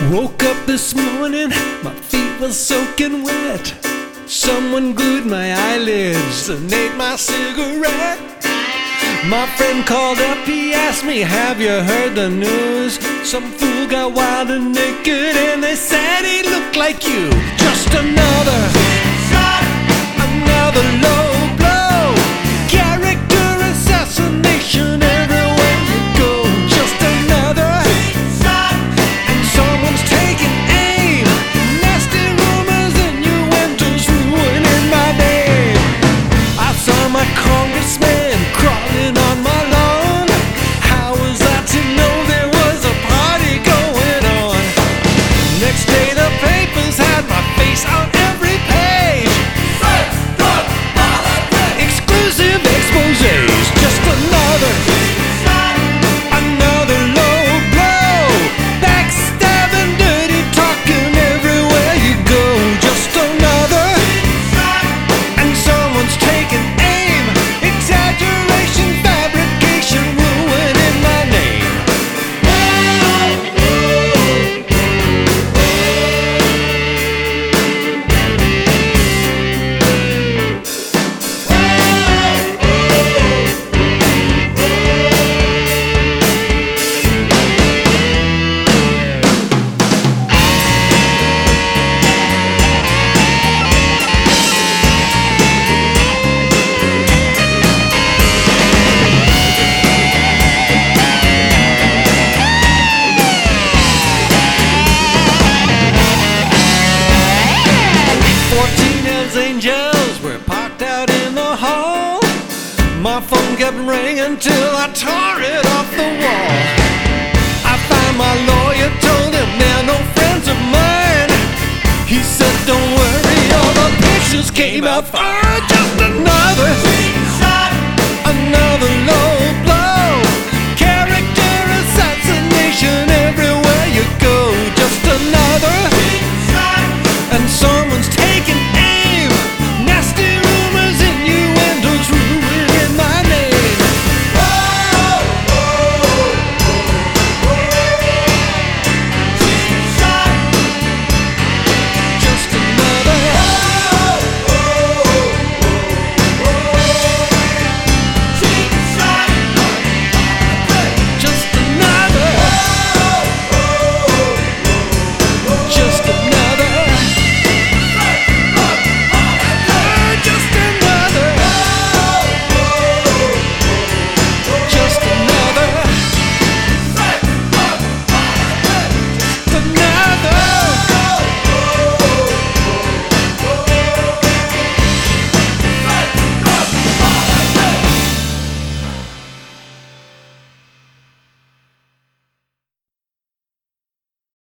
Woke up this morning, my feet were soaking wet. Someone glued my eyelids and ate my cigarette. My friend called up, he asked me, have you heard the news? Some fool got wild and naked and they said he looked like you. Just another shot, another low blow. Character assassination everywhere you go. Just another shot, and someone's taking aim. Nasty rumors, innuendos ruining my name. I saw my congressman crawling on my lawn. How was I to know there was a party going on? Next day the papers had my face on every page. Exclusive exposés. Just another low blow. Backstabbing, dirty talking everywhere you go. Just another, and someone's taking aim. Exaggeration, fabrication, ruining my name. Angels were parked out in the hall. My phone kept ringing till I tore it off the wall. I found my lawyer, told him they're no friends of mine. He said, don't worry, all the pictures came out fine. Just another